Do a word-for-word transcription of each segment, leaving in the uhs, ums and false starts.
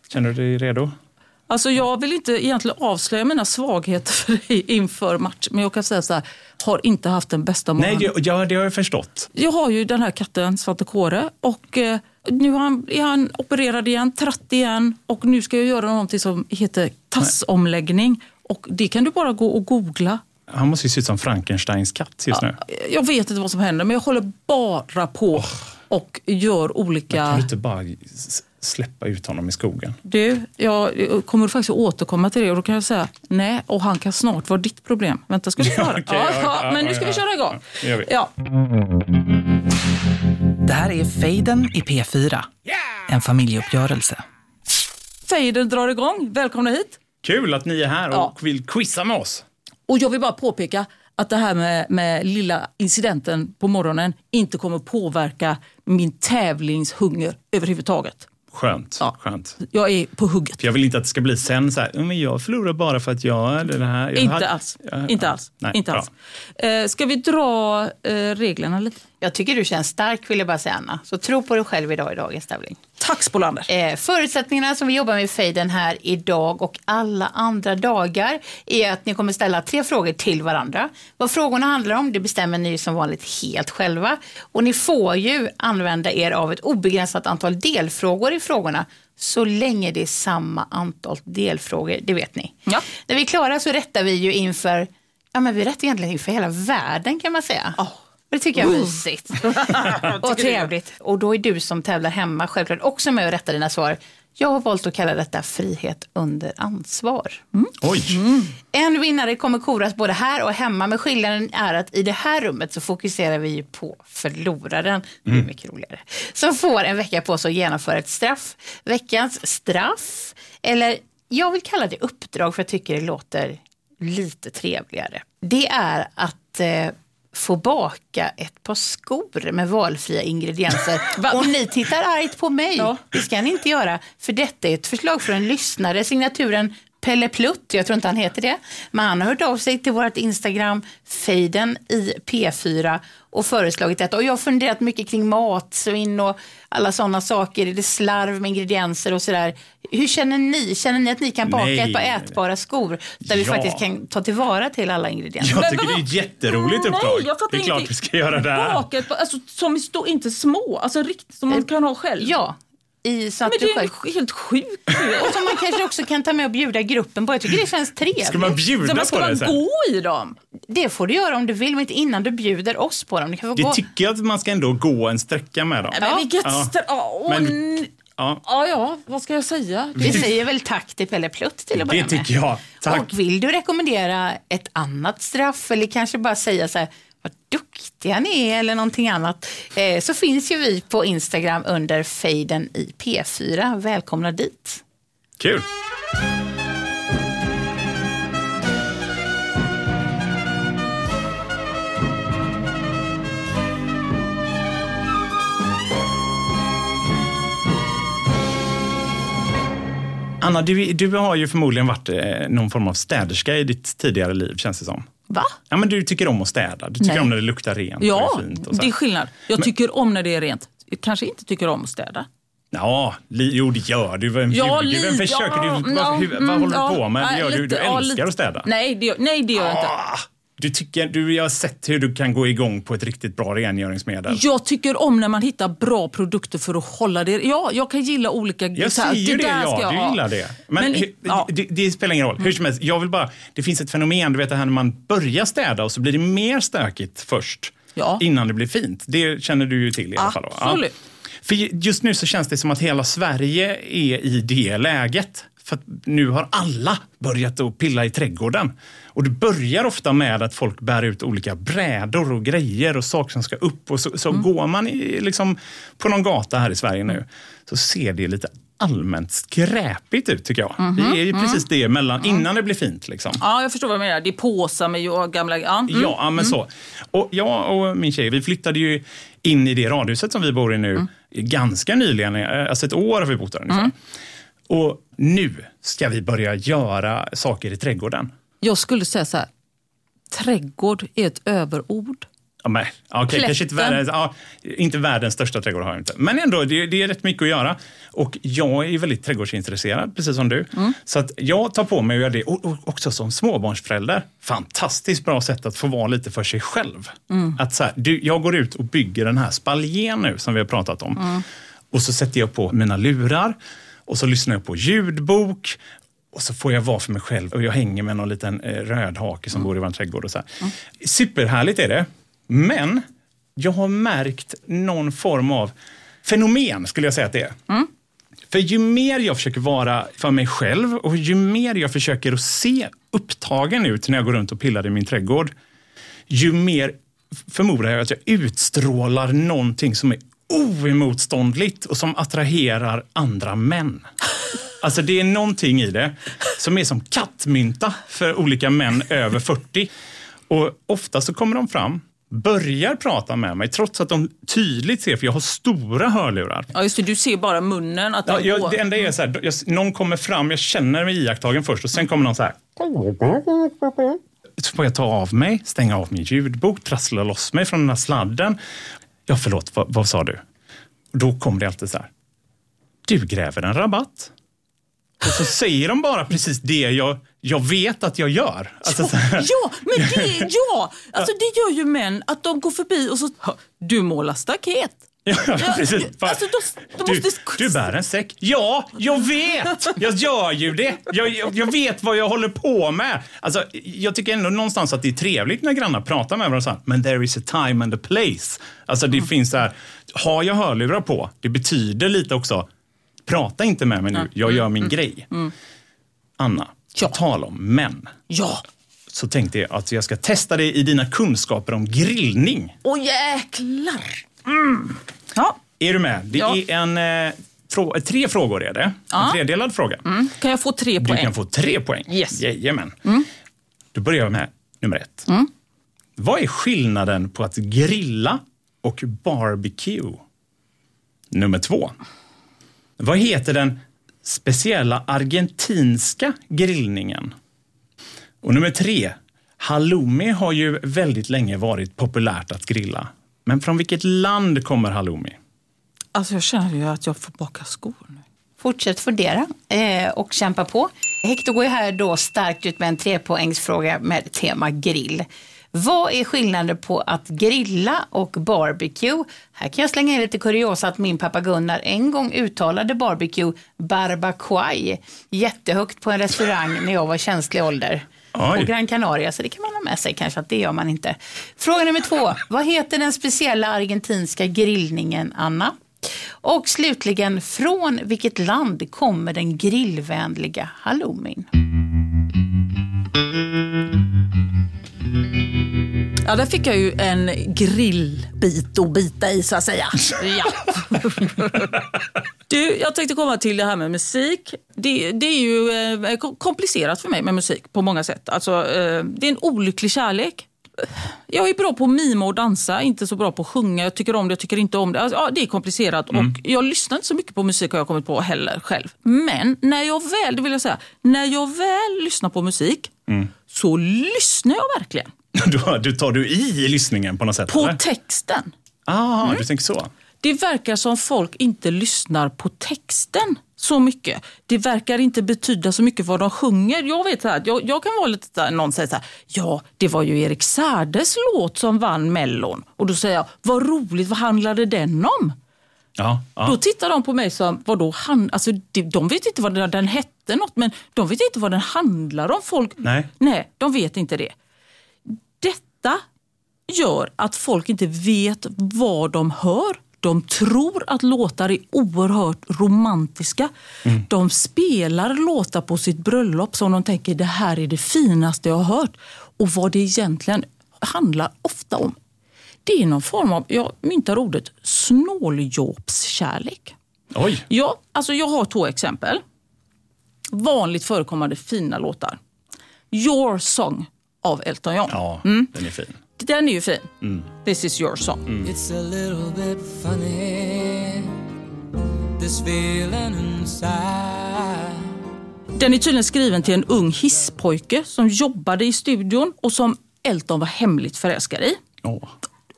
Känner du dig redo? Alltså jag vill inte egentligen avslöja mina svagheter för dig inför match. Men jag kan säga så här, har inte haft den bästa morgonen. Nej, det, ja, det har jag förstått. Jag har ju den här katten, Svante Kåre. Och eh, nu är han, är han opererad igen, tratt igen. Och nu ska jag göra någonting som heter tassomläggning. Och det kan du bara gå och googla. Han måste ju se ut som Frankensteins katt just nu. Ja, jag vet inte vad som händer, men jag håller bara på oh. och gör olika... Jag kan inte bara släppa ut honom i skogen. Du, jag kommer faktiskt återkomma till det och då kan jag säga nej, och han kan snart vara ditt problem. Vänta, ska du köra? okay, ja, ja, ja, men nu ska ja, vi köra igång. Ja, vi. Ja. Det här är Fejden i P fyra. Yeah! En familjeuppgörelse. Fejden drar igång. Välkomna hit. Kul att ni är här och ja. vill quizza med oss. Och jag vill bara påpeka att det här med, med lilla incidenten på morgonen inte kommer påverka min tävlingshunger överhuvudtaget. Skönt, ja. skönt. Jag är på hugget. För jag vill inte att det ska bli sen så här, men jag förlorar bara för att jag eller det här. Jag inte hade, alls, jag, inte ja, alls, nej, inte bra. alls. Eh, ska vi dra eh, reglerna lite? Jag tycker du känns stark, vill jag bara säga, Anna. Så tro på dig själv idag i dagens tävling. Tack, Spolander. Eh, förutsättningarna som vi jobbar med i Fejden här idag och alla andra dagar är att ni kommer ställa tre frågor till varandra. Vad frågorna handlar om, det bestämmer ni som vanligt helt själva. Och ni får ju använda er av ett obegränsat antal delfrågor i frågorna så länge det är samma antal delfrågor, det vet ni. Ja. När vi är klara så rättar vi ju inför, ja men vi rättar egentligen inför hela världen kan man säga. Oh. Det tycker jag är mysigt och trevligt. Och då är du som tävlar hemma självklart också med att rätta dina svar. Jag har valt att kalla detta frihet under ansvar. Mm. Oj. Mm. En vinnare kommer koras både här och hemma. Men skillnaden är att i det här rummet så fokuserar vi på förloraren. Det är Mm. mycket roligare. Som får en vecka på sig att genomföra ett straff. Veckans straff. Eller jag vill kalla det uppdrag för jag tycker det låter lite trevligare. Det är att... Eh, få baka ett par skor med valfria ingredienser. Och ni tittar argt på mig. Ja. Det ska ni inte göra. För detta är ett förslag från en lyssnare. Signaturen Pelle Plutt, jag tror inte han heter det. Men han har hört av sig till vårt Instagram Fejden i P fyra och föreslagit detta. Och jag har funderat mycket kring matsvinn och alla sådana saker. Är det slarv med ingredienser och sådär. Hur känner ni? Känner ni att ni kan baka Nej. ett par ätbara skor där vi ja. faktiskt kan ta tillvara till alla ingredienser? Jag tycker det är ett jätteroligt uppdrag. Nej, det är klart vi ska göra det här. Baka ett par, alltså, som står inte små, alltså riktigt som man kan ha själv. Ja. I, så att men det är själv... helt sjukt. Och som man kanske också kan ta med och bjuda gruppen på. Jag tycker det känns trevligt. Ska man bjuda så på man ska det man gå i dem? Det får du göra om du vill, men inte innan du bjuder oss på dem. Det gå... tycker jag att man ska ändå gå en sträcka med dem. Ja, men vilket ja. st- oh, men... ja. ja, ja, vad ska jag säga? Vi säger väl tack till Pelle Plutt till att börja med. Det tycker jag. Tack. Och vill du rekommendera ett annat straff eller kanske bara säga så här, vad duktiga ni är eller någonting annat, eh, så finns ju vi på Instagram under Fejden i P fyra. Välkomna dit. Kul. Anna, du, du har ju förmodligen varit eh, någon form av städerska i ditt tidigare liv, känns det som. Va? Ja, men du tycker om att städa. Du tycker Nej. om när det luktar rent ja, och är fint. Och så. Det är skillnad. Jag men, tycker om när det är rent. Jag kanske inte tycker om att städa. Ja, li, jo det gör du. Vem, ja, du, vem försöker ja, du? Ja, vad, hur, mm, vad håller ja, du på med? Ja, det gör, lite, du, du ja, älskar lite, att städa. Nej, det gör, nej, det gör jag inte. Du tycker, du, jag har sett hur du kan gå igång på ett riktigt bra rengöringsmedel. Jag tycker om när man hittar bra produkter för att hålla det. Ja, jag kan gilla olika... Jag säger det, det ja. Jag, du gillar det. Men, Men hur, ja. det, det spelar ingen roll. Mm. Hur som helst, jag vill bara... Det finns ett fenomen, du vet det här när man börjar städa och så blir det mer stökigt först. Ja. Innan det blir fint. Det känner du ju till i alla fall. Då. Absolut. Ja. För just nu så känns det som att hela Sverige är i det läget. För att nu har alla börjat att pilla i trädgården. Och det börjar ofta med att folk bär ut olika brädor och grejer och saker som ska upp. Och så, så mm. går man i, liksom, på någon gata här i Sverige nu så ser det lite allmänt skräpigt ut tycker jag. Mm-hmm. Det är ju precis det mellan, innan det blir fint liksom. Ja, jag förstår vad du menar. Det är påsar med gamla... Ja, mm. ja men mm. så. Och jag och min tjej, vi flyttade ju in i det radhuset som vi bor i nu mm. ganska nyligen. Alltså ett år har vi bott där ungefär. Mm. Och nu ska vi börja göra saker i trädgården. Jag skulle säga så här, trädgård är ett överord. Ja, men, okay, kanske inte världens, ja, inte världens största trädgård har jag inte. Men ändå, det, det är rätt mycket att göra. Och jag är väldigt trädgårdsintresserad, precis som du. Mm. Så att jag tar på mig att göra det. Och, och också som småbarnsförälder. Fantastiskt bra sätt att få vara lite för sig själv. Mm. Att så här, du, jag går ut och bygger den här spaljen nu som vi har pratat om. Mm. Och så sätter jag på mina lurar. Och så lyssnar jag på ljudbok. Och så får jag vara för mig själv. Och jag hänger med någon liten eh, rödhake som mm. bor i vår trädgård. Och så här. Mm. Superhärligt är det. Men jag har märkt någon form av fenomen, skulle jag säga att det är. Mm. För ju mer jag försöker vara för mig själv och ju mer jag försöker att se upptagen ut när jag går runt och pillar i min trädgård, ju mer förmodar jag att jag utstrålar någonting som är oemotståndligt och som attraherar andra män. Alltså det är någonting i det som är som kattmynta för olika män över fyrtio. Och ofta så kommer de fram, börjar prata med mig trots att de tydligt ser, för jag har stora hörlurar. Ja just det, du ser bara munnen. Att ja, jag, det enda är så här, jag, någon kommer fram, jag känner mig iakttagen först och sen kommer någon så här. Så får jag ta av mig, stänga av min ljudbok, trassla loss mig från den här sladden. Ja förlåt, vad, vad sa du? Och då kommer det alltid så här. Du gräver en rabatt. Och så säger de bara precis det jag, jag vet att jag gör. Alltså, ja, ja, men det, ja. Alltså, det gör ju män att de går förbi och så, du målar staket. Ja, precis. Alltså, då, då du, måste... du bär en säck. Ja, jag vet. Jag gör ju det. Jag, jag, jag vet vad jag håller på med. Alltså, jag tycker ändå någonstans att det är trevligt när grannar pratar med varandra. Men there is a time and a place. Alltså det mm. finns så här, har jag hörlurar på, det betyder lite också, prata inte med mig nu, jag gör min mm. grej. Mm. Anna, ja. Tal om män. Ja. Så tänkte jag att jag ska testa det i dina kunskaper om grillning. Åh jäklar. Mm. Ja. Är du med? Det ja. är en eh, frå- tre frågor är det. Ja. En tredelad fråga. Mm. Kan jag få tre poäng? Du kan få tre poäng. Yes. Jajamän. Mm. Då börjar jag med nummer ett. Mm. Vad är skillnaden på att grilla och barbecue? Nummer två. Vad heter den speciella argentinska grillningen? Och nummer tre. Halloumi har ju väldigt länge varit populärt att grilla. Men från vilket land kommer halloumi? Alltså jag känner ju att jag får baka skor nu. Fortsätt fundera eh, och kämpa på. Hector går ju här då starkt ut med en trepoängsfråga med tema grill. Vad är skillnaden på att grilla och barbecue? Här kan jag slänga in lite kuriosa att min pappa Gunnar en gång uttalade barbecue barbacoa jättehögt på en restaurang när jag var känslig ålder. Oj. På Gran Canaria, så det kan man ha med sig kanske att det gör man inte. Fråga nummer två. Vad heter den speciella argentinska grillningen, Anna? Och slutligen, från vilket land kommer den grillvänliga halloumin? Ja, där fick jag ju en grillbit att bita i så att säga. Ja. Du, jag tänkte komma till det här med musik. Det, det är ju eh, komplicerat för mig med musik på många sätt. Alltså, eh, det är en olycklig kärlek. Jag är bra på att mima och dansa, inte så bra på att sjunga. Jag tycker om det, jag tycker inte om det. Alltså, ja, det är komplicerat mm. och jag lyssnar inte så mycket på musik har jag kommit på heller själv. Men när jag väl, det vill jag säga, när jag väl lyssnar på musik mm. så lyssnar jag verkligen. Du tar du i lyssningen på något sätt? På eller? Texten. Ah, mm. du tänker så. Det verkar som folk inte lyssnar på texten så mycket. Det verkar inte betyda så mycket vad de sjunger. Jag vet så här, jag, jag kan vara lite där, någon säger så här, ja, det var ju Erik Särdes låt som vann Mellon. Och då säger jag, vad roligt, vad handlade den om? Ja, ja. Då tittar de på mig som, vad då han, alltså de, de vet inte vad den hette något, men de vet inte vad den handlar om. Folk, nej. nej, de vet inte det. Detta gör att folk inte vet vad de hör. De tror att låtar är oerhört romantiska. Mm. De spelar låtar på sitt bröllop som de tänker det här är det finaste jag har hört. Och vad det egentligen handlar ofta om, det är någon form av, jag myntar ordet, snåljåpskärlek. Oj. Ja, alltså jag har två exempel. Vanligt förekommande fina låtar. Your Song av Elton John. Ja, mm. den är fin. Den är ju fin. Mm. This is your song. Mm. It's a little bit funny, this feeling inside. Den är tydligen skriven till en ung hisspojke som jobbade i studion och som Elton var hemligt förälskad i. Oh.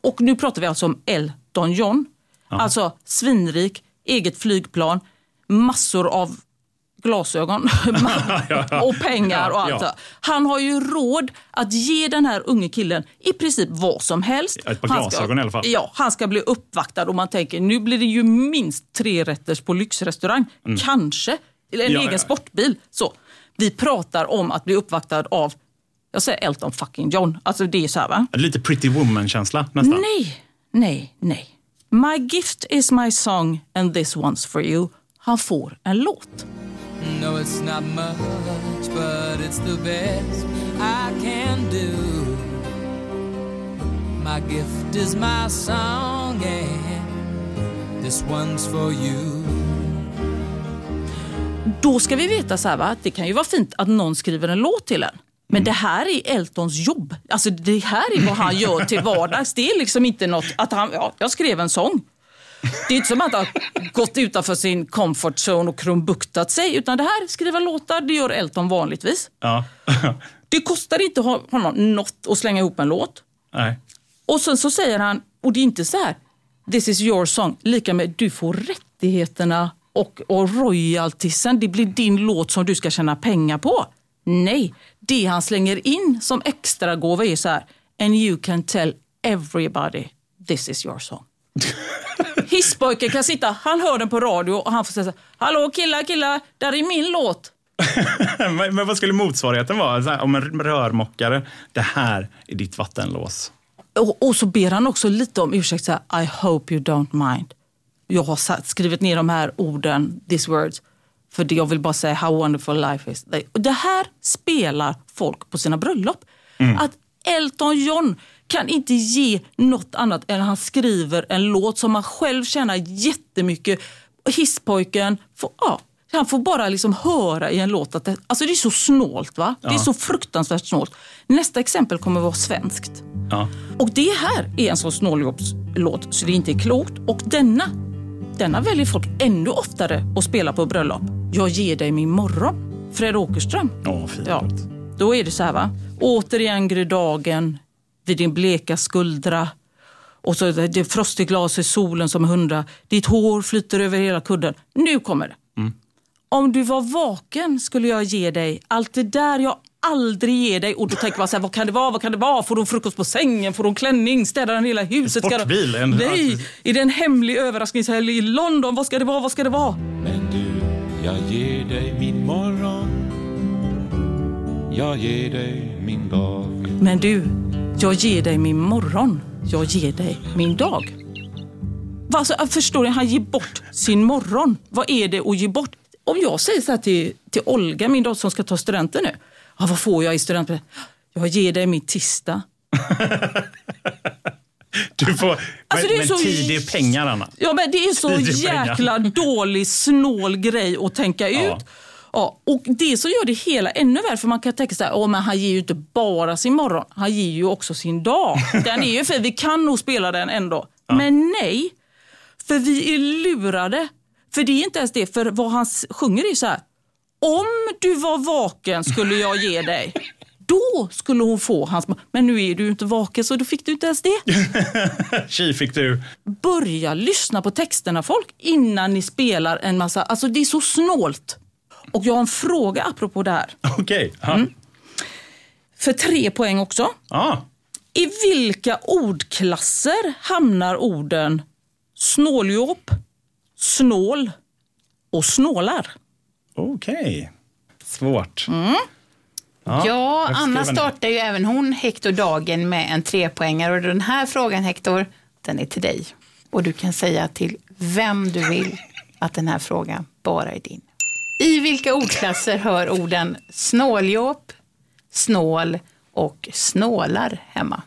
Och nu pratar vi alltså om Elton John. Ja. Alltså svinrik, eget flygplan, massor av glasögon och pengar och allt. Ja, ja. Han har ju råd att ge den här unge killen i princip vad som helst. Ett par glasögon i alla fall. Ja, han ska bli uppvaktad och man tänker, nu blir det ju minst tre rätters på lyxrestaurang. Mm. Kanske. Eller en ja, egen ja. sportbil. Så, vi pratar om att bli uppvaktad av, jag säger Elton fucking John. Alltså det är så här, va? Lite Pretty Woman-känsla nästan. Nej, nej, nej. My gift is my song and this one's for you. Han får en låt. No, it's not much, but it's the best I can do. My gift is my song and this one's for you. Då ska vi veta så här, va? Det kan ju vara fint att någon skriver en låt till en. Men det här är Eltons jobb. Alltså det här är vad han gör till vardags. Det är liksom inte något att han, ja, jag skrev en sång. Det är inte som att han har gått utanför sin comfort zone och krumbuktat sig. Utan det här, skriva låtar, det gör Elton vanligtvis. Ja. Det kostar inte honom något att slänga ihop en låt. Nej. Och sen så säger han, och det är inte så här, this is your song, lika med du får rättigheterna och, och royaltisen. Det blir din låt som du ska tjäna pengar på. Nej, det han slänger in som extra gåva är så här, and you can tell everybody this is your song. Hisspojken kan sitta, han hör den på radio och han får säga, hallå killar, killar, där är min låt. men, men vad skulle motsvarigheten vara? Så här, om en rörmockare, det här är ditt vattenlås. Och, och så ber han också lite om ursäkt, så här, I hope you don't mind. Jag har satt, skrivit ner de här orden, these words, för det jag vill bara säga how wonderful life is. Och det här spelar folk på sina bröllop. Mm. Att Elton John kan inte ge något annat än han skriver en låt som han själv tjänar jättemycket. Hisspojken får, ja, han får bara liksom höra i en låt att det, alltså det är så snålt, va? Ja. Det är så fruktansvärt snålt. Nästa exempel kommer vara svenskt. Ja. Och det här är en sån snåljobbslåt så det inte är klokt. Och denna, denna väljer folk ännu oftare att spela på bröllop. Jag ger dig min morgon. Fred Åkerström. Åh, fint. Ja. Då är det så här, va? Återigen gry dagen vid din bleka skuldra. Och så det är frostigt glas i solen som hundra. Ditt hår flyter över hela kudden. Nu kommer det. Mm. Om du var vaken skulle jag ge dig allt det där jag aldrig ger dig. Och då tänker man så här, vad kan det vara? Vad kan det vara? Får de frukost på sängen? Får de klänning? Städar den hela huset? Sportbil? En... Nej, är det en hemlig överraskningshelg i London? Vad ska det vara? Vad ska det vara? Men du, jag ger dig min morgon. Jag ger dig min dag. Men du, jag ger dig min morgon. Jag ger dig min dag. Alltså, jag förstår jag, han ger bort sin morgon. Vad är det att ge bort? Om jag säger så här till, till Olga, min dotter som ska ta studenten nu. Ja, vad får jag i studenten? Jag ger dig min tisdag. Du får, alltså, men, men så, tid är pengar, Anna. Ja, men det är så jäkla dålig, snål grej att tänka ut. Ja. Ja, och det som gör det hela ännu värre, för man kan tänka så här, åh, men han ger ju inte bara sin morgon, han ger ju också sin dag. Den är ju för vi kan nog spela den ändå. Ja. Men nej, för vi är lurade. För det är inte ens det, för vad han sjunger är så här, om du var vaken skulle jag ge dig. Då skulle hon få hans, men nu är du inte vaken så då fick du inte ens det. Tji fick du. Börja lyssna på texterna, folk, innan ni spelar en massa, alltså det är så snålt. Och jag har en fråga apropå det här. Okej. Okay. Mm. För tre poäng också. Ah. I vilka ordklasser hamnar orden snåljåp, snål och snålar? Okej. Okay. Svårt. Mm. Ja, ja Anna startar ju även hon Hector-dagen med en trepoängare. Och den här frågan, Hector, den är till dig. Och du kan säga till vem du vill att den här frågan bara är din. I vilka ordklasser hör orden snåljåp, snål och snålar hemma?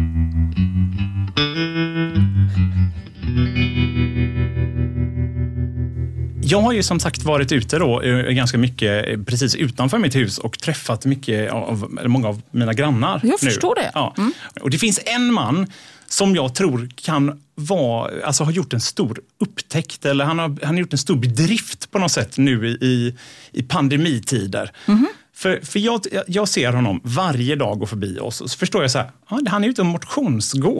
Jag har ju som sagt varit ute då ganska mycket precis utanför mitt hus och träffat mycket av, många av mina grannar. Jag förstår nu. det. Ja. Mm. Och det finns en man som jag tror kan vara, alltså har gjort en stor upptäckt, eller han har, han har gjort en stor bedrift på något sätt nu i, i pandemitider. Mm. För, för jag, jag ser honom varje dag gå förbi oss och så förstår jag så här, ja, han är ute och motionsgår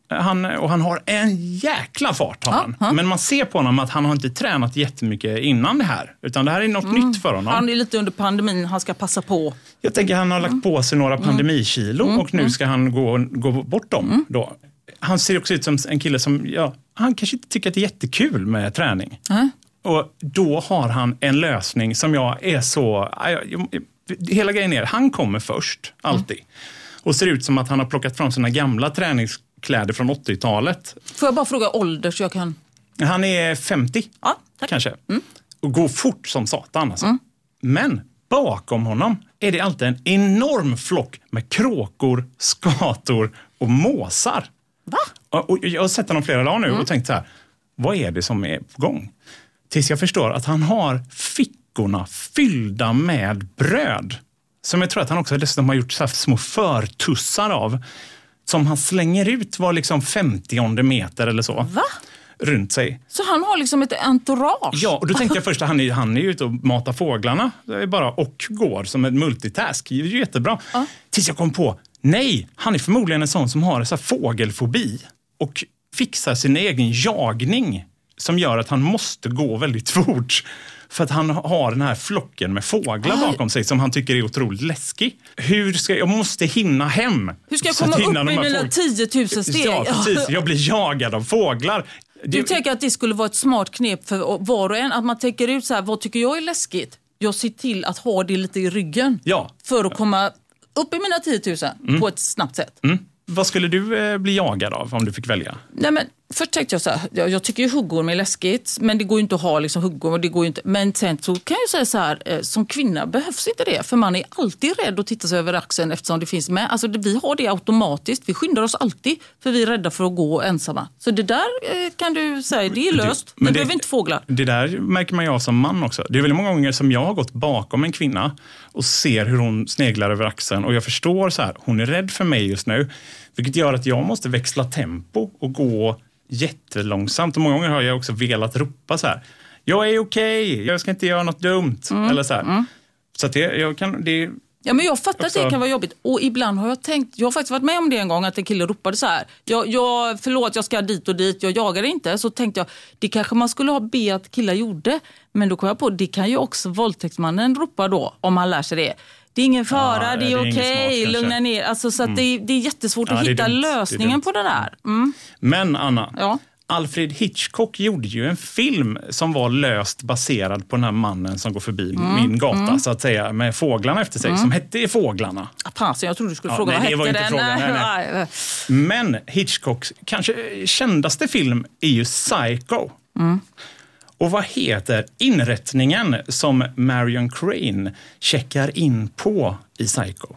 Han, och han har en jäkla fart har han. Ja, ja. Men man ser på honom att han har inte tränat jättemycket innan det här. Utan det här är något mm. nytt för honom. Han är lite under pandemin, han ska passa på. Jag tänker att han har lagt på sig några pandemikilo mm. och nu ska han gå, gå bort dem. Mm. Då. Han ser också ut som en kille som, ja, han kanske inte tycker att det är jättekul med träning. Mm. Och då har han en lösning som jag är så... Jag, jag, hela grejen är, han kommer först, alltid. Mm. Och ser ut som att han har plockat fram sina gamla träningskläder från åttiotalet. Får jag bara fråga ålder så jag kan... Han är femtio, ja, tack. kanske. Mm. Och går fort som satan alltså. Mm. Men bakom honom är det alltid en enorm flock med kråkor, skator och måsar. Va? Och, och jag har sett honom flera dagar nu mm. och tänkt så här, vad är det som är på gång? Tills jag förstår att han har fickorna fyllda med bröd. Som jag tror att han också dessutom har gjort så här små förtussar av. Som han slänger ut var liksom femtionde meter eller så. Va? Runt sig. Så han har liksom ett entourage? Ja, och då tänkte jag först att han är, han är ute och matar fåglarna. Det är bara och går som ett multitask. Det är ju jättebra. Ja. Tills jag kom på, nej, han är förmodligen en sån som har så här fågelfobi. Och fixar sin egen jagning. Som gör att han måste gå väldigt fort. För att han har den här flocken med fåglar Aj. bakom sig som han tycker är otroligt läskig. Hur ska jag, jag måste hinna hem. Hur ska jag komma upp i mina tio tusen steg? Ja, precis. Jag blir jagad av fåglar. Du tänker att det skulle vara ett smart knep för var och en. Att man tänker ut så här, vad tycker jag är läskigt? Jag ser till att ha det lite i ryggen. Ja. För att komma upp i mina tio tusen mm. på ett snabbt sätt. Mm. Vad skulle du eh, bli jagad av om du fick välja? Nej, men först tänkte jag så här, jag, jag tycker ju huggorm är läskigt, men det går ju inte att ha liksom huggorm och det går ju inte. Men sen så kan jag säga så här, eh, som kvinna behövs inte det, för man är alltid rädd att titta sig över axeln eftersom det finns med. Alltså det, vi har det automatiskt, vi skyndar oss alltid för vi är rädda för att gå ensamma. Så det där eh, kan du säga, det är löst. Det, men det behöver inte fåglar. Det där märker man ju av som man också. Det är väldigt många gånger som jag har gått bakom en kvinna och ser hur hon sneglar över axeln och jag förstår så här, hon är rädd för mig just nu. Vilket gör att jag måste växla tempo och gå jättelångsamt. Och många gånger har jag också velat ropa så här. Jag är okej, okay, jag ska inte göra något dumt. Mm. Eller så här. Mm. Så att det, jag kan... Det, ja, men jag fattar också... att det kan vara jobbigt. Och ibland har jag tänkt, jag har faktiskt varit med om det en gång att en kille ropade så här. Jag, jag, förlåt, jag ska dit och dit, jag jagar inte. Så tänkte jag, det kanske man skulle ha be att killar gjorde. Men då kom jag på, det kan ju också våldtäktsmannen ropa då, om han lär sig det. Det är ingen fara, ja, det är, är okej, okay, lugna ner. Alltså, så att mm. det, det är jättesvårt ja, att hitta dumt, lösningen på det där. Mm. Men Anna, ja. Alfred Hitchcock gjorde ju en film som var löst baserad på den här mannen som går förbi mm. min gata, mm. så att säga, med fåglarna efter sig, mm. som hette Fåglarna. Apparentligen, jag trodde du skulle ja, fråga nej, vad det hette var den. Inte frågan, nej, nej. Men Hitchcocks kanske kändaste film är ju Psycho. Mm. Och vad heter inrättningen som Marion Crane checkar in på i Psycho?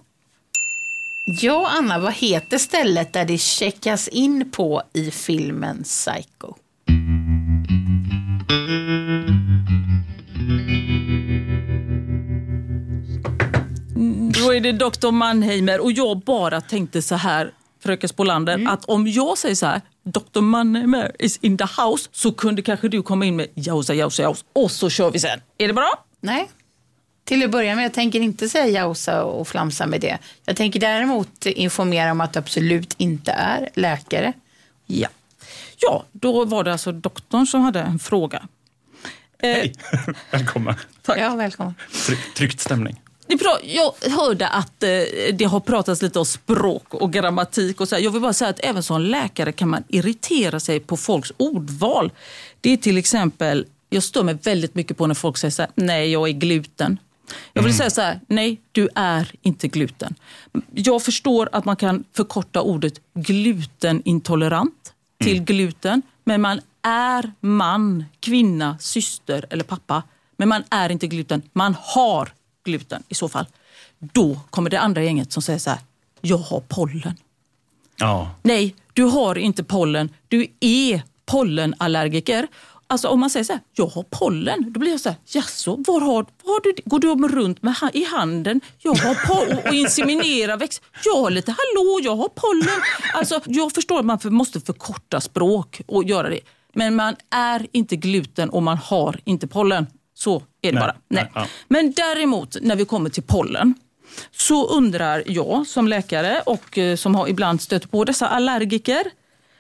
Ja, Anna, vad heter stället där det checkas in på i filmen Psycho? Då är det doktor Mannheimer och jag bara tänkte så här, fröken Spolander, mm. att om jag säger så här, doktor Mannheimer is in the house, så kunde kanske du komma in med jausa, jausa, jausa och så kör vi sen. Är det bra? Nej. Till att börja med, jag tänker inte säga jausa och flamsa med det. Jag tänker däremot informera om att det absolut inte är läkare. Ja. Ja, då var det alltså doktorn som hade en fråga. Hej, eh, välkommen. Tack. Ja, välkommen. Tryck, tryckt stämning. Jag hörde att det har pratats lite om språk och grammatik och så här. Jag vill bara säga att även som läkare kan man irritera sig på folks ordval. Det är till exempel, jag stör mig väldigt mycket på när folk säger så här, nej, jag är gluten. Jag vill mm. säga så här, nej, du är inte gluten. Jag förstår att man kan förkorta ordet glutenintolerant till mm. gluten, men man är man, kvinna, syster eller pappa. Men man är inte gluten, man har gluten i så fall. Då kommer det andra gänget som säger så här, jag har pollen. Ja. Nej, du har inte pollen, du är pollenallergiker. Alltså om man säger så här, jag har pollen, då blir jag så här, jaså, var har, var har du det? Går du runt med i handen? Jag har pollen och inseminera växt. Jag har lite, hallå, jag har pollen. Alltså jag förstår att man måste förkorta språk och göra det. Men man är inte gluten och man har inte pollen. Så är det nej, bara. Nej. Nej, ja. Men däremot, när vi kommer till pollen, så undrar jag som läkare och som har ibland stött på dessa allergiker,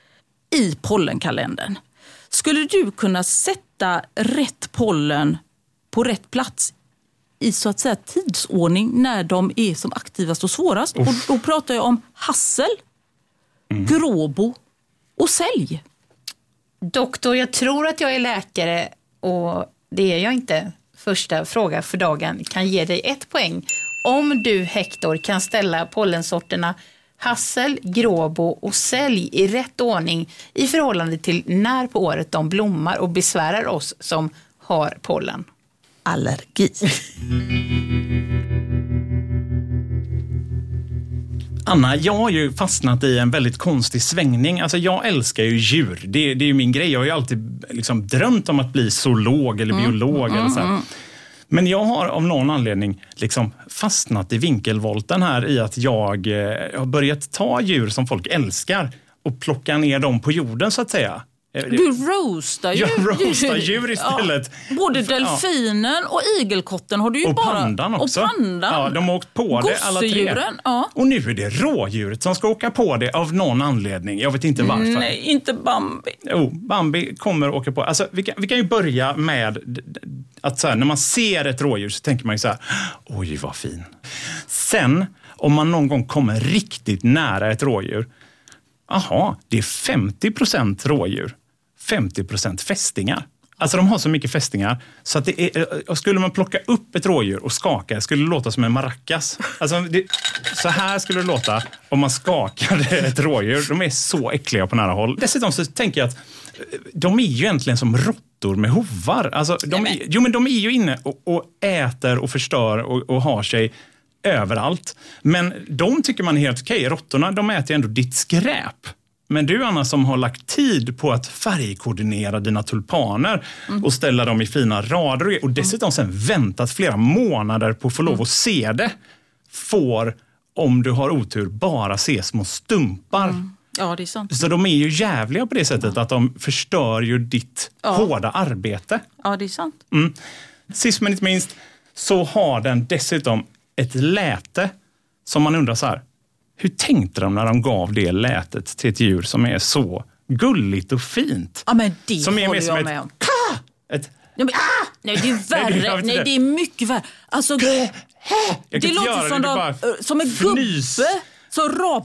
i pollenkalendern. Skulle du kunna sätta rätt pollen på rätt plats i så att säga tidsordning när de är som aktivast och svårast? Uff. Och då pratar jag om hassel, mm. gråbo och sälj. Doktor, jag tror att jag är läkare och det är jag inte. Första fråga för dagen kan ge dig ett poäng. Om du, Hector, kan ställa pollensorterna hassel, gråbo och sälj i rätt ordning i förhållande till när på året de blommar och besvärar oss som har pollen. Allergi. Anna, jag har ju fastnat i en väldigt konstig svängning. Alltså jag älskar ju djur. Det, det är ju min grej. Jag har ju alltid liksom drömt om att bli zoolog eller biolog. Mm, eller så här. Men jag har av någon anledning liksom fastnat i vinkelvolten här i att jag eh, har börjat ta djur som folk älskar och plocka ner dem på jorden så att säga. Du roastar djur. Jag roastar djur istället. Ja, både delfinen och igelkotten har du ju och bara... Pandan också. Och pandan. Ja, de har åkt på det alla tre. Ja. Och nu är det rådjuret som ska åka på det av någon anledning. Jag vet inte varför. Nej, inte Bambi. Jo, Bambi kommer åka på. Alltså, vi kan, vi kan ju börja med att så här, när man ser ett rådjur så tänker man ju så här, oj vad fin. Sen, om man någon gång kommer riktigt nära ett rådjur, aha, det är femtio procent rådjur, femtio procent fästingar. Alltså de har så mycket fästingar så att det är, skulle man plocka upp ett rådjur och skaka skulle det låta som en maracas. Alltså det, så här skulle det låta om man skakade ett rådjur. De är så äckliga på nära håll. Dessutom så tänker jag att de är ju egentligen som råttor med hovar. Alltså de är, jo men de är ju inne och, och äter och förstör och, och har sig överallt. Men de tycker man är helt okej. Råttorna, de äter ju ändå ditt skräp. Men du, Anna, som har lagt tid på att färgkoordinera dina tulpaner mm. och ställa dem i fina rader och dessutom sen väntat flera månader på att få lov att mm. se det, får, om du har otur, bara se små stumpar. Mm. Ja, det är sant. Så de är ju jävliga på det sättet att de förstör ju ditt ja. hårda arbete. Ja, det är sant. Mm. Sist men inte minst så har den dessutom ett läte som man undrar så här, hur tänkte de när de gav det lätet till ett djur som är så gulligt och fint? Ja, men det som är håller mer som jag ett, med om. Ett, nej, men, nej, det är värre. Nej, det, nej, det är mycket värre. Alltså, det låter som, de, som en gubbe som rap.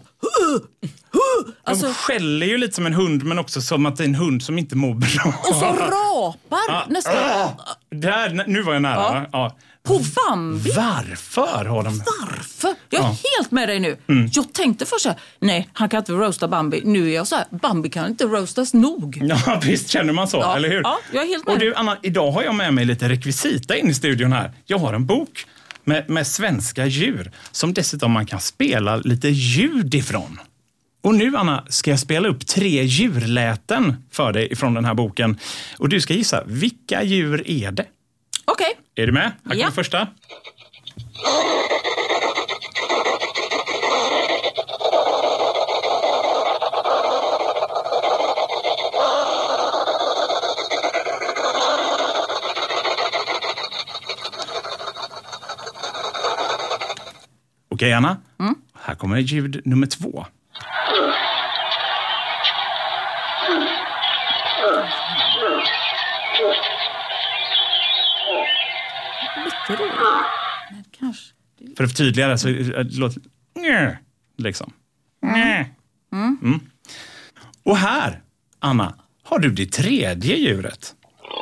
Alltså, de skäller ju lite som en hund, men också som att det är en hund som inte mår bra. Och så rapar ja. nästan. Där, nu var jag nära. Ja. Ja. På Bambi. Varför har de... Varför? Jag är ja. helt med dig nu. Mm. Jag tänkte först så här, nej, han kan inte roasta Bambi. Nu är jag så här, Bambi kan inte roastas nog. Ja, visst känner man så, ja. eller hur? Ja, jag är helt med. Och du, Anna, idag har jag med mig lite rekvisita in i studion här. Jag har en bok med, med svenska djur som dessutom man kan spela lite ljud ifrån. Och nu, Anna, ska jag spela upp tre djurläten för dig ifrån den här boken. Och du ska gissa, vilka djur är det? Okej. Okay. Är du med? Här kommer ja. första. Okej, okay, Anna. Mm. Här kommer ljud nummer två. För att förtydliga det så det låter liksom. Mm. Mm. Och här, Anna, har du det tredje djuret.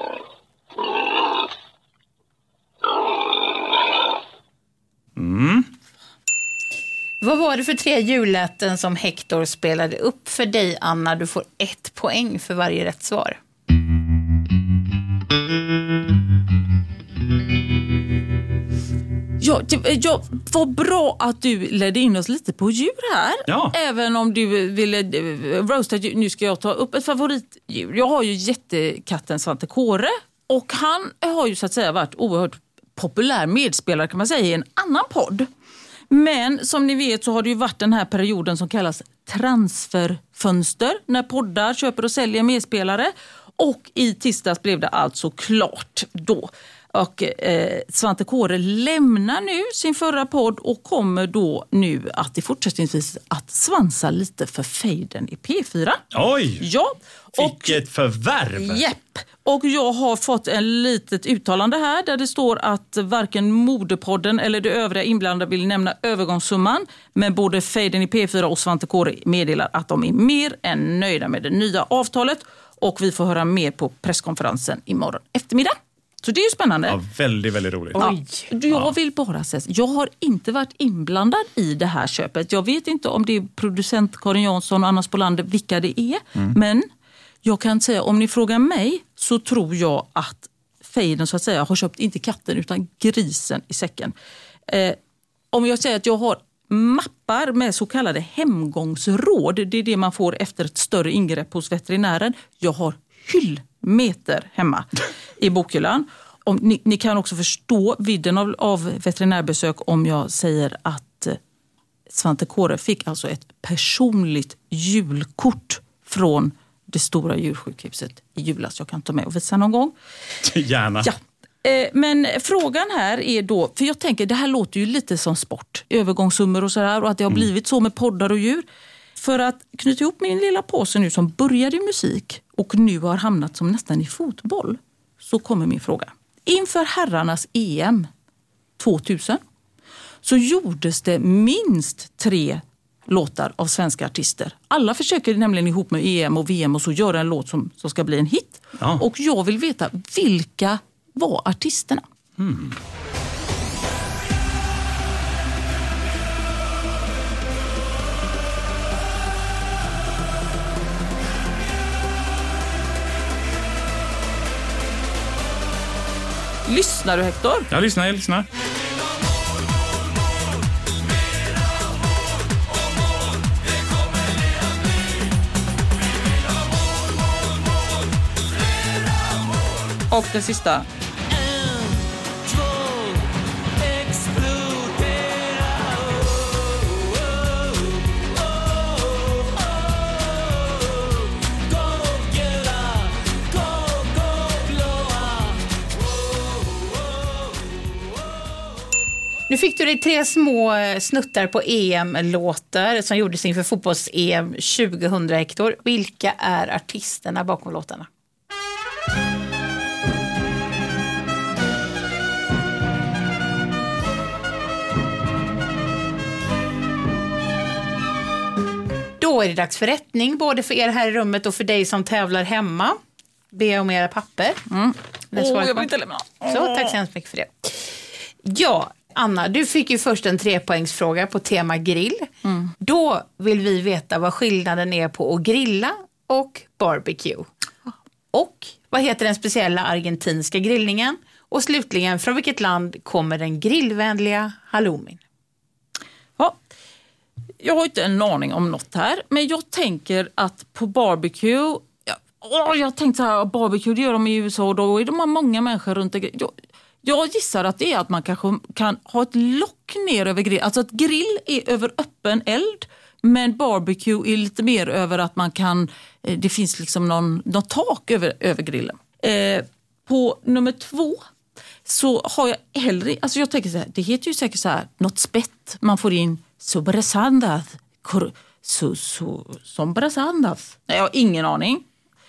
Mm. Vad var det för tre djurläten som Hector spelade upp för dig, Anna? Du får ett poäng för varje rätt svar. Ja, det, ja, vad bra att du ledde in oss lite på djur här. Ja. Även om du ville roasta djur. Nu ska jag ta upp ett favoritdjur. Jag har ju jättekatten Svante Kåre. Och han har ju så att säga varit oerhört populär medspelare kan man säga i en annan podd. Men som ni vet så har det ju varit den här perioden som kallas transferfönster. När poddar köper och säljer medspelare. Och i tisdags blev det alltså klart då Och eh, Svante Kåre lämnar nu sin förra podd och kommer då nu att i fortsättningsvis att svansa lite för fejden i P fyra. Oj! Ja. Vilket förvärv! Jepp. Och jag har fått en litet uttalande här där det står att varken Modepodden eller det övriga inblandade vill nämna övergångssumman. Men både fejden i P fyra och Svante Kåre meddelar att de är mer än nöjda med det nya avtalet. Och vi får höra mer på presskonferensen imorgon eftermiddag. Så det är ju spännande. Ja, väldigt, väldigt roligt. Ja, jag vill bara säga, jag har inte varit inblandad i det här köpet. Jag vet inte om det är producent Karin Jansson och Anna Spolander, vilka det är. Mm. Men jag kan säga, om ni frågar mig så tror jag att fejden så att säga har köpt inte katten utan grisen i säcken. Eh, om jag säger att jag har mappar med så kallade hemgångsråd, det är det man får efter ett större ingrepp hos veterinären. Jag har hyllmeter hemma i bokhyllan. Om, ni, ni kan också förstå vidden av, av veterinärbesök om jag säger att eh, Svante Kåre fick alltså ett personligt julkort från det stora djursjukhuset i julas. Jag kan ta med och visa någon gång. Gärna. Ja. Eh, men frågan här är då, för jag tänker det här låter ju lite som sport, övergångssummor och sådär och att det har mm. blivit så med poddar och djur. För att knyta ihop min lilla påse nu som började i musik och nu har hamnat som nästan i fotboll, så kommer min fråga. Inför herrarnas E M tvåtusen så gjordes det minst tre låtar av svenska artister. Alla försöker nämligen ihop med E M och V M och så göra en låt som, som ska bli en hit. Ja. Och jag vill veta, vilka var artisterna? Mm. Lyssnar du, Hector? Jag lyssnar, jag lyssnar. Och det sista. Nu fick du dig tre små snuttar på E M-låtar som gjordes inför fotbolls-E M tjugohundra, Hector. Vilka är artisterna bakom låtarna? Då är det dags för rättning, både för er här i rummet och för dig som tävlar hemma. Be om era papper. Mm. Åh, oh, jag vill inte lämna. Så, tack så hemskt mycket för det. Ja, Anna, du fick ju först en trepoängsfråga på tema grill. Mm. Då vill vi veta vad skillnaden är på att grilla och barbecue. Och vad heter den speciella argentinska grillningen? Och slutligen, från vilket land kommer den grillvänliga halloumin? Ja, jag har inte en aning om något här, men jag tänker att på barbecue, ja, åh, jag tänkte så här, barbecue det gör de i U S A och då är de många människor runt det. Jag, jag gissar att det är att man kanske kan ha ett lock ner över grill. Alltså att grill är över öppen eld, men barbecue är lite mer över att man kan, det finns liksom någon, någon tak över, över grillen. Eh, på nummer två så har jag hellre, alltså jag tänker så här, det heter ju säkert så här, något spett, man får in sobrasandas, so, so, sobrasandas. Nej, jag har ingen aning.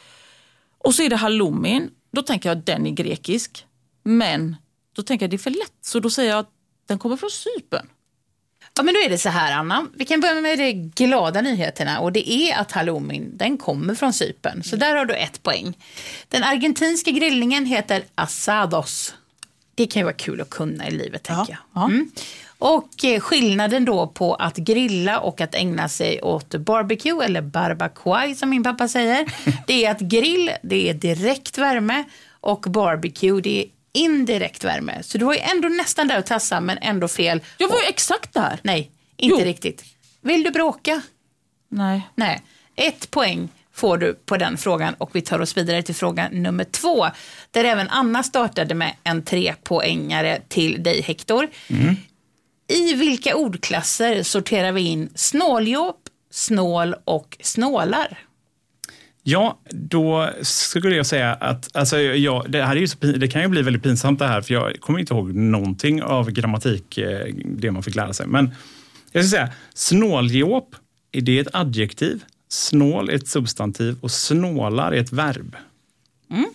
Och så är det halloumin, då tänker jag att den är grekisk, men då tänker jag att det är för lätt, så då säger jag att den kommer från Cypern. Ja, men då är det så här, Anna. Vi kan börja med de glada nyheterna och det är att halloumin, den kommer från Cypern. Så där har du ett poäng. Den argentinska grillningen heter asados. Det kan ju vara kul att kunna i livet, tänker ja, jag. Mm. Och eh, skillnaden då på att grilla och att ägna sig åt barbecue eller barbacoa som min pappa säger, det är att grill, det är direkt värme och barbecue, det är indirekt värme. Så du var ju ändå nästan där att tassa, men ändå fel. Jag var ju exakt där. Nej, inte jo. riktigt. Vill du bråka? Nej. Nej. Ett poäng får du på den frågan och vi tar oss vidare till fråga nummer två. Där även Anna startade med en trepoängare till dig, Hector. Mm. I vilka ordklasser sorterar vi in snåljåp, snål och snålar? Ja, då skulle jag säga att alltså, ja, det, här är ju så, det kan ju bli väldigt pinsamt det här, för jag kommer inte ihåg någonting av grammatik, det man fick lära sig. Men jag ska säga, snåljåp, är det ett adjektiv, snål är ett substantiv och snålar är ett verb. Mm.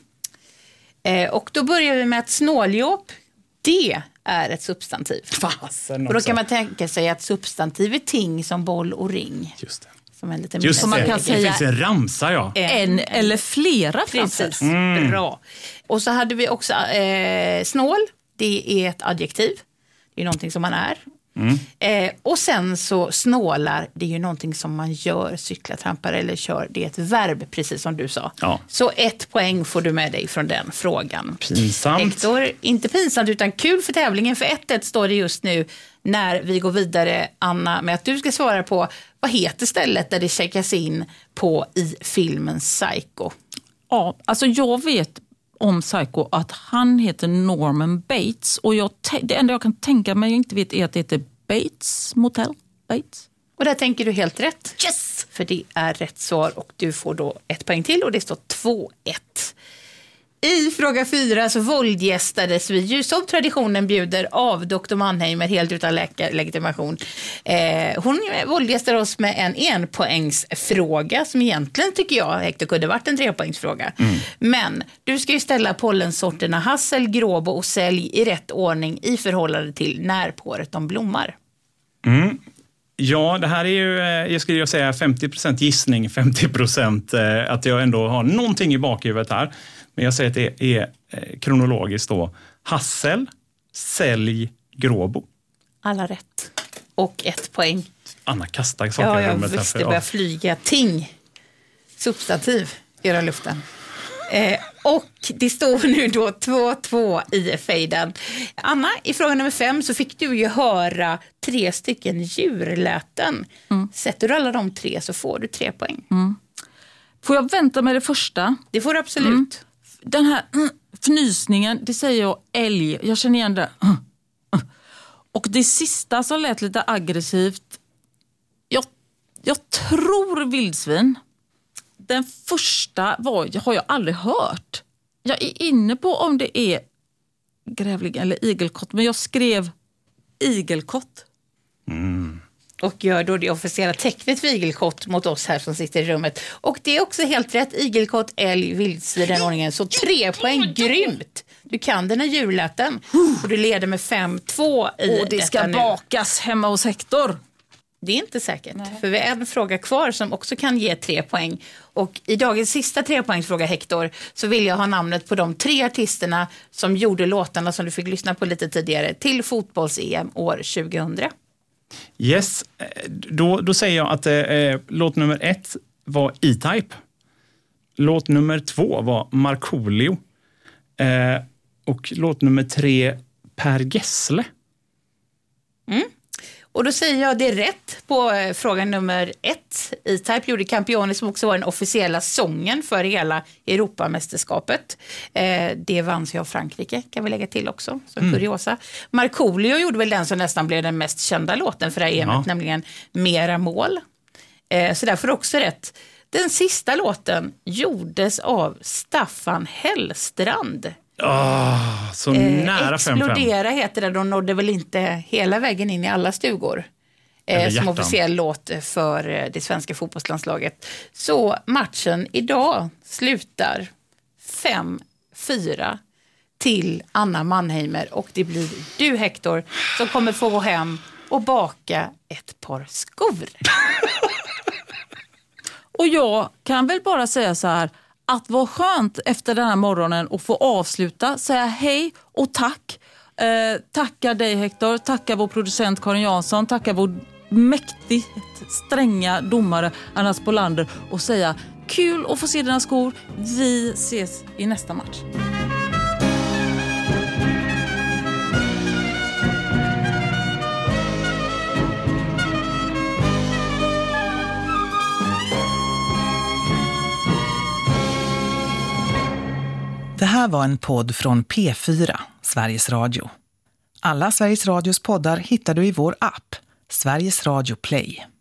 Eh, och då börjar vi med att snåljåp, det är ett substantiv. Fasen och då kan man tänka sig att substantiv är ting som boll och ring. Just det. Som en liten Just det, man kan det säga finns en ramsa, ja. En eller flera framför. Precis, mm. bra. Och så hade vi också eh, snål, det är ett adjektiv. Det är någonting som man är. Mm. Eh, och sen så snålar, det är ju någonting som man gör, cyklar, trampar eller kör. Det är ett verb, precis som du sa. Ja. Så ett poäng får du med dig från den frågan. Pinsamt. Hector, inte pinsamt utan kul för tävlingen. För ett ett står det just nu när vi går vidare, Anna, med att du ska svara på vad heter stället där det checkas in på i filmen Psycho? Ja, alltså jag vet om Psycho att han heter Norman Bates och jag, det enda jag kan tänka mig jag inte vet är att det heter Bates Motel. Bates. Och där tänker du helt rätt. Yes! För det är rätt svar och du får då ett poäng till och det står två ett. I fråga fyra så våldgästades vi ju som traditionen bjuder av doktor Mannheimer helt utan läkarlegitimation. Eh, hon våldgästade oss med en enpoängsfråga som egentligen tycker jag Hector kunde varit en trepoängsfråga. Mm. Men du ska ju ställa pollensorterna hassel, gråbo och sälj i rätt ordning i förhållande till när på året de blommar. Mm. Ja, det här är ju, jag skulle säga femtio procent gissning, femtio procent att jag ändå har någonting i bakhuvudet här. Men jag säger att det är kronologiskt då. Hassel, sälj, gråbo. Alla rätt. Och ett poäng. Anna kastar saker ja, i rummet. Ja, visst, det börjar flyga ting. Substantiv i hela luften. Eh, och det står nu då två två i fejden. Anna, i fråga nummer fem så fick du ju höra tre stycken djurläten. Mm. Sätter du alla de tre så får du tre poäng. Mm. Får jag vänta med det första? Det får du absolut. Mm. Den här mm, fnysningen, det säger jag älg. Jag känner igen det. Mm, mm. Och det sista som lät lite aggressivt. Jag, jag tror vildsvin. Den första var, har jag aldrig hört. Jag är inne på om det är grävling eller igelkott. Men jag skrev igelkott. Mm. Och gör då det officiella tecknet för igelkott mot oss här som sitter i rummet. Och det är också helt rätt. Igelkott, älg, vildsvin, den ordningen. Så tre poäng, grymt! Du kan den här djurläten. Och du leder med fem två i och det ska detta bakas nu. Hemma hos Hector. Det är inte säkert. Nej. För vi har en fråga kvar som också kan ge tre poäng. Och i dagens sista trepoängsfråga, Hector, så vill jag ha namnet på de tre artisterna som gjorde låtarna som du fick lyssna på lite tidigare till fotbolls-E M år tjugohundra. Yes, då, då säger jag att eh, låt nummer ett var E-Type. Låt nummer två var Markoolio. Eh, och låt nummer tre Per Gessle. Mm. Och då säger jag det rätt på eh, fråga nummer ett. E-Type gjorde Campione som också var den officiella sången för hela Europamästerskapet. Eh, det vann sig av Frankrike, kan vi lägga till också, som mm. kuriosa. Markoolio gjorde väl den som nästan blev den mest kända låten för det här E M, ja. Nämligen Mera mål. Eh, så därför också rätt. Den sista låten gjordes av Staffan Hellstrand. Oh, så eh, nära fem fem. Explodera heter det. De nådde väl inte hela vägen in i alla stugor. Eh, som officiell låt för det svenska fotbollslandslaget. Så matchen idag slutar fem fyra till Anna Mannheimer. Och det blir du, Hector, som kommer få gå hem och baka ett par skor. Och jag kan väl bara säga så här, att vara skönt efter den här morgonen och få avsluta, säga hej och tack. Eh, tackar dig, Hector, tackar vår producent Karin Jansson, tackar vår mäktigt stränga domare Anna Spolander och säga kul att få se dina skor. Vi ses i nästa match. Det här var en podd från P fyra, Sveriges Radio. Alla Sveriges Radios poddar hittar du i vår app, Sveriges Radio Play.